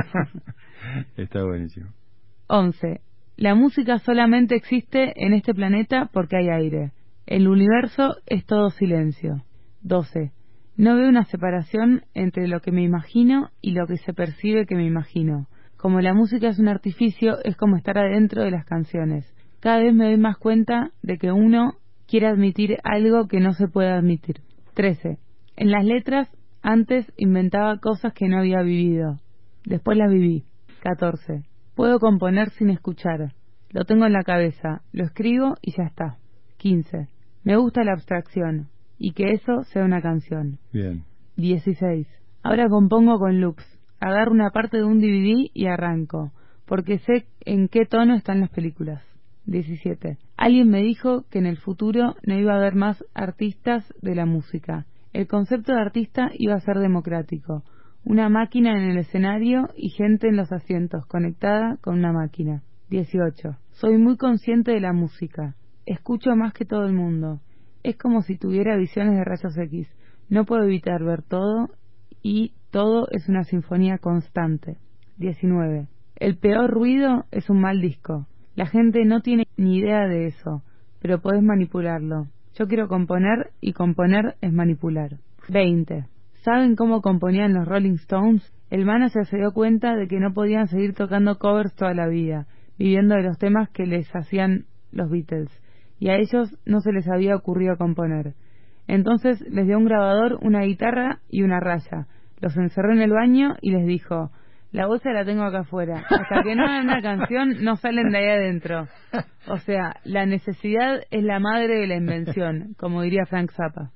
S9: Está buenísimo.
S10: 11. La música solamente existe en este planeta porque hay aire. El universo es todo silencio. 12. No veo una separación entre lo que me imagino y lo que se percibe que me imagino. Como la música es un artificio, es como estar adentro de las canciones. Cada vez me doy más cuenta de que uno quiere admitir algo que no se puede admitir. 13. En las letras, antes inventaba cosas que no había vivido. Después las viví. 14. Puedo componer sin escuchar. Lo tengo en la cabeza, lo escribo y ya está. 15. Me gusta la abstracción y que eso sea una canción.
S9: Bien.
S10: 16. Ahora compongo con loops. Agarro una parte de un DVD y arranco, porque sé en qué tono están las películas. 17. Alguien me dijo que en el futuro no iba a haber más artistas de la música. El concepto de artista iba a ser democrático. Una máquina en el escenario y gente en los asientos conectada con una máquina. 18. Soy muy consciente de la música. Escucho más que todo el mundo. Es como si tuviera visiones de rayos X. No puedo evitar ver todo y todo es una sinfonía constante. 19. El peor ruido es un mal disco. La gente no tiene ni idea de eso, pero podés manipularlo. Yo quiero componer y componer es manipular. 20. ¿Saben cómo componían los Rolling Stones? El manager se dio cuenta de que no podían seguir tocando covers toda la vida, viviendo de los temas que les hacían los Beatles, y a ellos no se les había ocurrido componer. Entonces les dio un grabador, una guitarra y una raya. Los encerró en el baño y les dijo: la bolsa la tengo acá afuera. Hasta que no hagan una canción, no salen de ahí adentro. O sea, la necesidad es la madre de la invención, como diría Frank Zappa.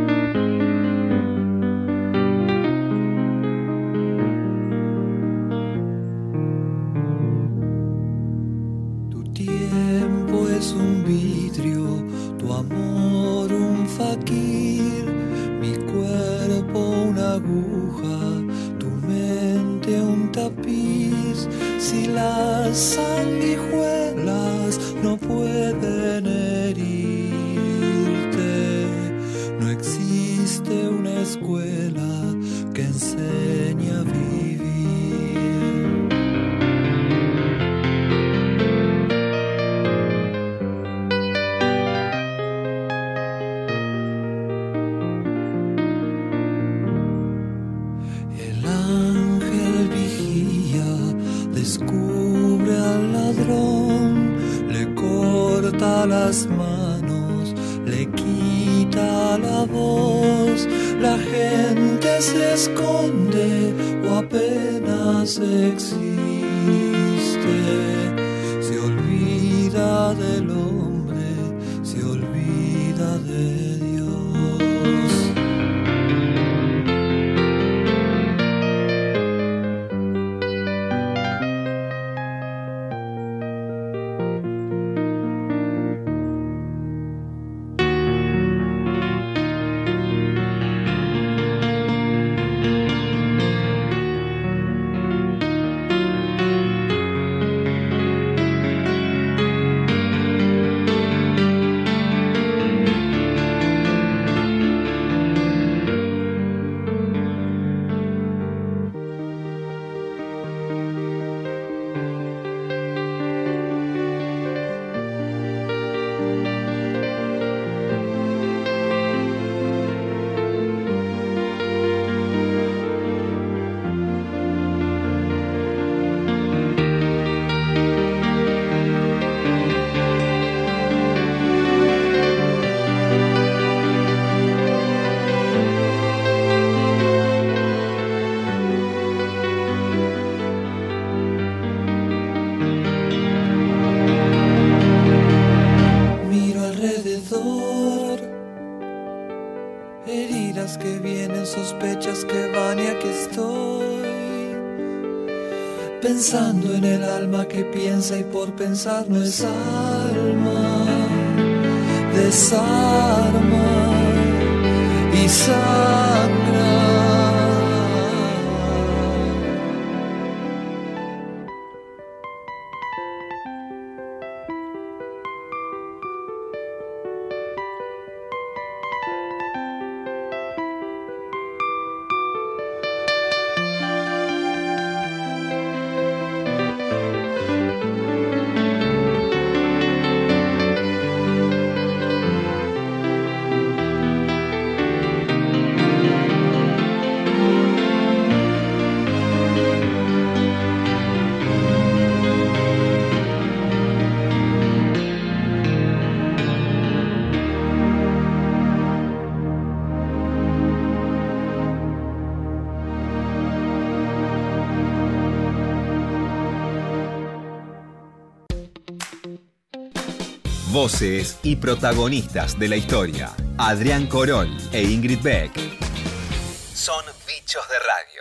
S8: Tu tiempo es un vidrio, tu amor un faquir, mi cuerpo una aguja, tu mente un tapiz. Si las sanguijuelas no pueden herirte, no existe una escuela que enseñe a vivir. descubre al ladrón, le corta las manos, le quita la voz, la gente se esconde o apenas existe, se olvida del hombre, se olvida de Dios. Pensando en el alma que piensa y por pensar no es alma, desarma y sangra.
S3: Voces y protagonistas de la historia. Adrián Corol e Ingrid Beck son Bichos de Radio.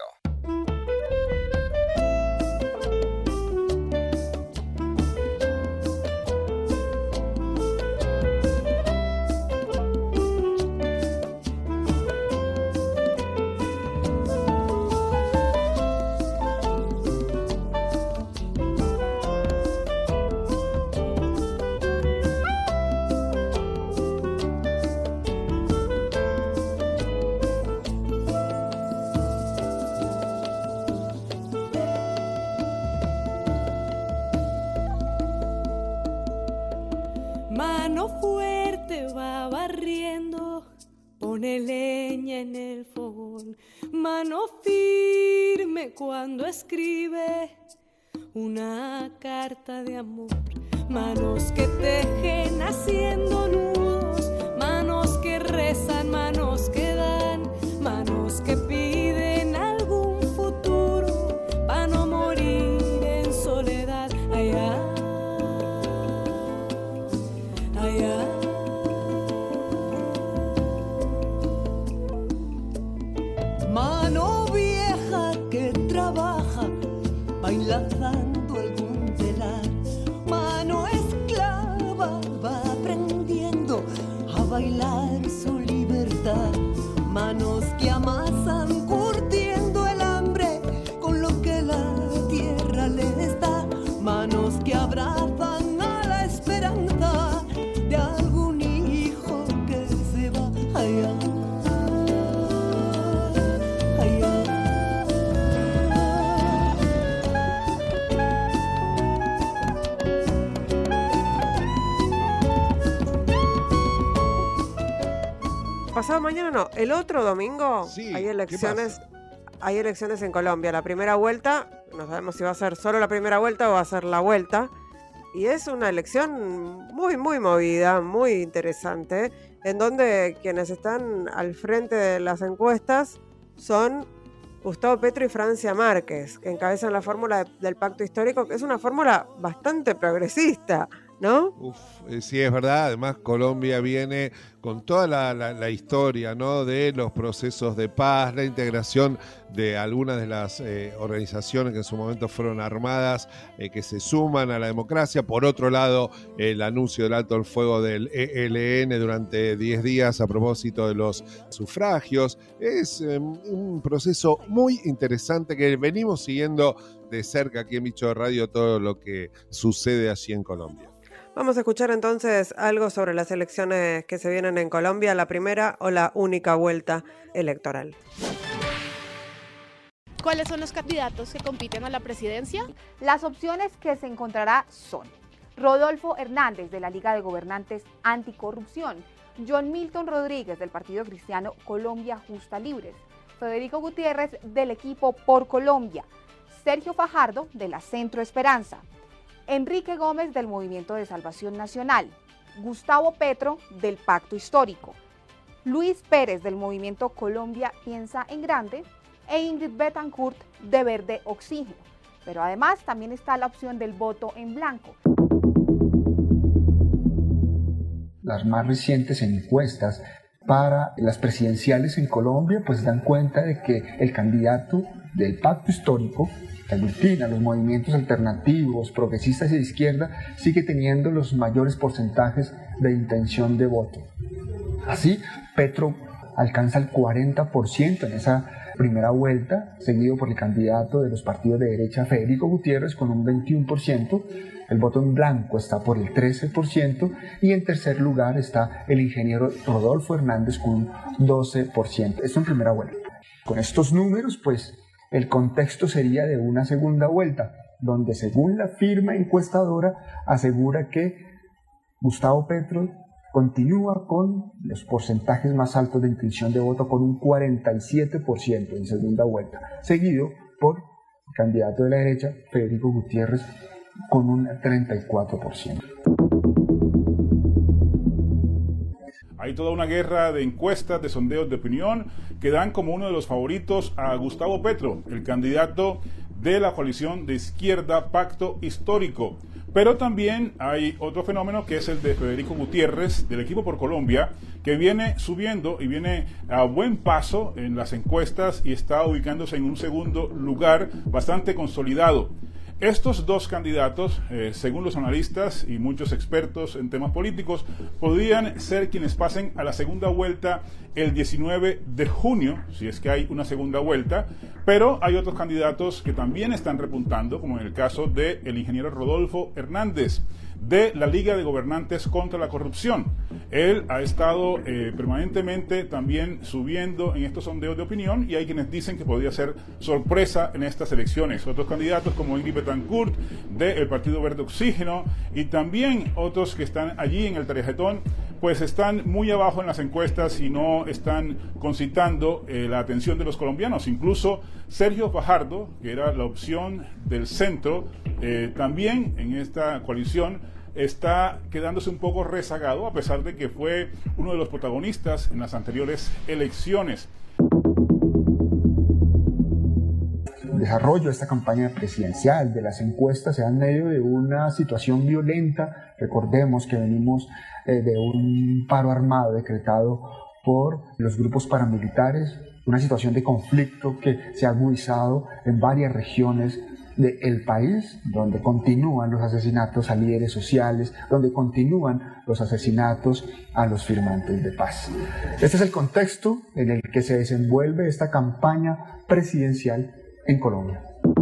S11: Mano fuerte va barriendo, pone leña en el fogón. Mano firme cuando escribe una carta de amor. Manos que tejen haciendo nudos, manos que rezan, manos que dan, manos que piden algún futuro para no morir en soledad. Ay, ay.
S8: Mano vieja que trabaja, baila dando algún telar. Mano esclava va aprendiendo a bailar su libertad. Manos que amasan curtiendo el hambre con lo que la tierra les da. Manos que abrazan a la esperanza de algún hijo que se va. Ay, ay.
S1: Pasado mañana no, el otro domingo
S2: Sí,
S1: hay elecciones hay elecciones en Colombia. La primera vuelta, no sabemos si va a ser solo la primera vuelta o va a ser la vuelta. Y es una elección muy, muy movida, muy interesante, en donde quienes están al frente de las encuestas son Gustavo Petro y Francia Márquez, que encabezan la fórmula del pacto histórico, que es una fórmula bastante progresista, ¿no?
S2: Sí, es verdad. Además, Colombia viene con toda la historia, ¿no?, de los procesos de paz, la integración de algunas de las organizaciones que en su momento fueron armadas, que se suman a la democracia. Por otro lado, el anuncio del alto el fuego del ELN durante 10 días a propósito de los sufragios. Es un proceso muy interesante que venimos siguiendo de cerca aquí en Bichos de Radio, todo lo que sucede allí en Colombia.
S1: Vamos a escuchar entonces algo sobre las elecciones que se vienen en Colombia, la primera o la única vuelta electoral.
S12: ¿Cuáles son los candidatos que compiten a la presidencia?
S13: Las opciones que se encontrará son Rodolfo Hernández, de la Liga de Gobernantes Anticorrupción, John Milton Rodríguez, del Partido Cristiano Colombia Justa Libres, Federico Gutiérrez, del equipo Por Colombia, Sergio Fajardo, de la Centro Esperanza, Enrique Gómez, del Movimiento de Salvación Nacional, Gustavo Petro, del Pacto Histórico, Luis Pérez, del Movimiento Colombia Piensa en Grande, e Ingrid Betancourt, de Verde Oxígeno. Pero además también está la opción del voto en blanco.
S14: Las más recientes encuestas para las presidenciales en Colombia pues dan cuenta de que el candidato del Pacto Histórico, que aglutina los movimientos alternativos, progresistas y de izquierda, sigue teniendo los mayores porcentajes de intención de voto. Así, Petro alcanza el 40% en esa primera vuelta, seguido por el candidato de los partidos de derecha, Federico Gutiérrez, con un 21%. El voto en blanco está por el 13% y en tercer lugar está el ingeniero Rodolfo Hernández con un 12%. Esto en primera vuelta. Con estos números, pues, el contexto sería de una segunda vuelta, donde según la firma encuestadora asegura que Gustavo Petro continúa con los porcentajes más altos de intención de voto, con un 47% en segunda vuelta, seguido por el candidato de la derecha, Federico Gutiérrez, con un 34%.
S15: Hay toda una guerra de encuestas, de sondeos de opinión que dan como uno de los favoritos a Gustavo Petro, el candidato de la coalición de izquierda Pacto Histórico. Pero también hay otro fenómeno que es el de Federico Gutiérrez, del equipo Por Colombia, que viene subiendo y viene a buen paso en las encuestas y está ubicándose en un segundo lugar bastante consolidado. Estos dos candidatos, según los analistas y muchos expertos en temas políticos, podrían ser quienes pasen a la segunda vuelta el 19 de junio, si es que hay una segunda vuelta, pero hay otros candidatos que también están repuntando, como en el caso del ingeniero Rodolfo Hernández, de la Liga de Gobernantes contra la Corrupción. Él ha estado permanentemente también subiendo en estos sondeos de opinión y hay quienes dicen que podría ser sorpresa en estas elecciones. Otros candidatos como Ingrid Betancourt del Partido Verde Oxígeno y también otros que están allí en el tarjetón, pues están muy abajo en las encuestas y no están concitando la atención de los colombianos. Incluso Sergio Fajardo, que era la opción del centro, también en esta coalición está quedándose un poco rezagado, a pesar de que fue uno de los protagonistas en las anteriores elecciones.
S14: El desarrollo de esta campaña presidencial, de las encuestas, se da en medio de una situación violenta. Recordemos que venimos de un paro armado decretado por los grupos paramilitares, una situación de conflicto que se ha agudizado en varias regiones del país, donde continúan los asesinatos a líderes sociales, donde continúan los asesinatos a los firmantes de paz. Este es el contexto en el que se desenvuelve esta campaña presidencial en Colombia.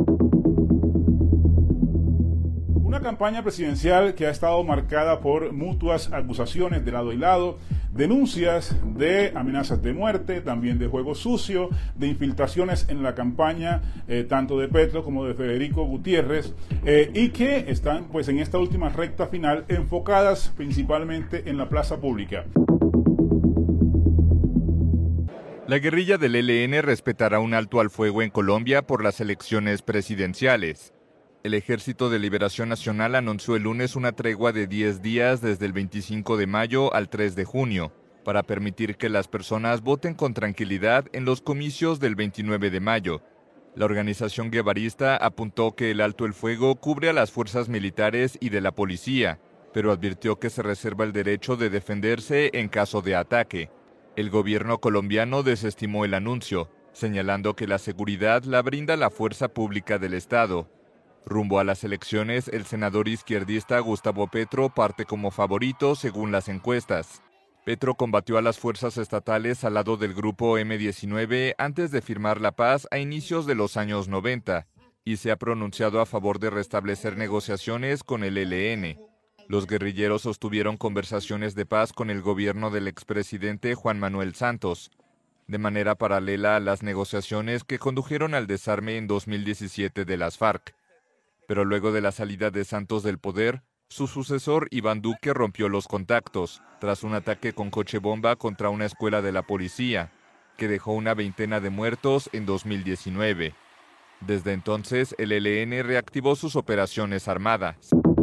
S15: Una campaña presidencial que ha estado marcada por mutuas acusaciones de lado y lado, denuncias de amenazas de muerte, también de juego sucio, de infiltraciones en la campaña tanto de Petro como de Federico Gutiérrez, y que están pues en esta última recta final enfocadas principalmente en la plaza pública.
S16: La guerrilla del ELN respetará un alto al fuego en Colombia por las elecciones presidenciales. El Ejército de Liberación Nacional anunció el lunes una tregua de 10 días desde el 25 de mayo al 3 de junio, para permitir que las personas voten con tranquilidad en los comicios del 29 de mayo. La organización guevarista apuntó que el alto el fuego cubre a las fuerzas militares y de la policía, pero advirtió que se reserva el derecho de defenderse en caso de ataque. El gobierno colombiano desestimó el anuncio, señalando que la seguridad la brinda la fuerza pública del Estado. Rumbo a las elecciones, el senador izquierdista Gustavo Petro parte como favorito según las encuestas. Petro combatió a las fuerzas estatales al lado del grupo M-19 antes de firmar la paz a inicios de los años 90 y se ha pronunciado a favor de restablecer negociaciones con el ELN. Los guerrilleros sostuvieron conversaciones de paz con el gobierno del expresidente Juan Manuel Santos, de manera paralela a las negociaciones que condujeron al desarme en 2017 de las FARC. Pero luego de la salida de Santos del poder, su sucesor Iván Duque rompió los contactos, tras un ataque con coche bomba contra una escuela de la policía, que dejó una veintena de muertos en 2019. Desde entonces, el ELN reactivó sus operaciones armadas.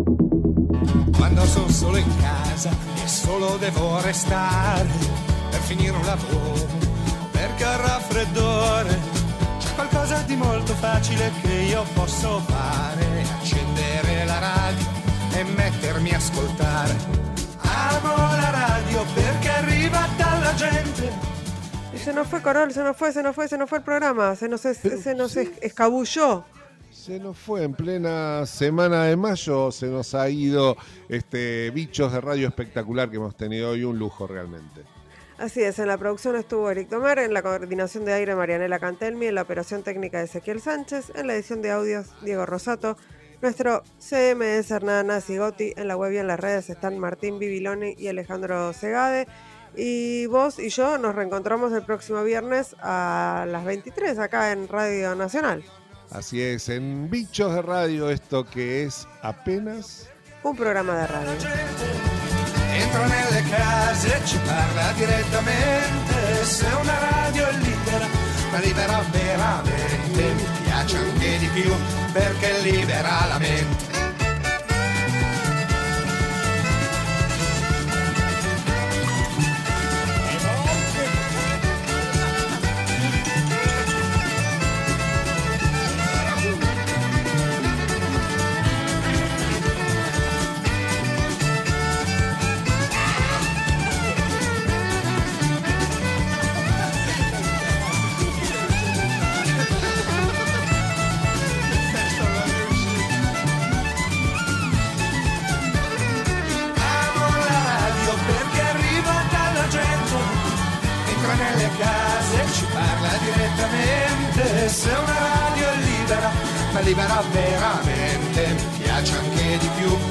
S8: Quando sono solo in casa e solo devo restare per finire un lavoro, perché il raffreddore c'è qualcosa di molto facile che io posso fare, accendere la radio e mettermi a ascoltare. Amo la radio perché arriva dalla gente.
S1: Y se nos fue Corol, se nos fue el programa, se nos escabulló.
S2: Se nos fue en plena semana de mayo, se nos ha ido Bichos de Radio espectacular que hemos tenido hoy, un lujo realmente.
S1: Así es, en la producción estuvo Eric Tomer, en la coordinación de aire Marianela Cantelmi, en la operación técnica de Ezequiel Sánchez, en la edición de audios Diego Rosato, nuestro CM es Hernán Asigotti, en la web y en las redes están Martín Bibiloni y Alejandro Segade, y vos y yo nos reencontramos el próximo viernes a las 23 acá en Radio Nacional.
S2: Así es, en Bichos de Radio, esto que es apenas
S1: un programa de radio.
S8: Entra nelle case e ci parla direttamente. Se una radio è libera, ma libera veramente, mi piace anche di più perché libera la mente. Se una radio è libera, ma libera veramente, mi piace anche di più